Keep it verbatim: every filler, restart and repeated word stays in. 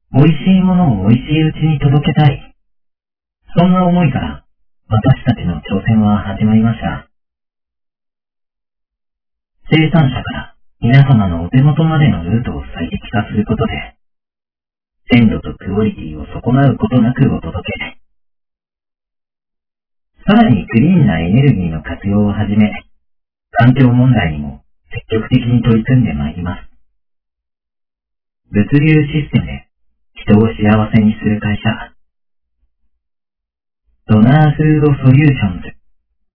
美味しいものを美味しいうちに届けたい。そんな思いから私たちの挑戦は始まりました。生産者から皆様のお手元までのルートを最適化することで、鮮度とクオリティを損なうことなくお届け。さらにクリーンなエネルギーの活用をはじめ、環境問題にも積極的に取り組んでまいります。物流システムで人を幸せにする会社、ドナーフードソリューションズ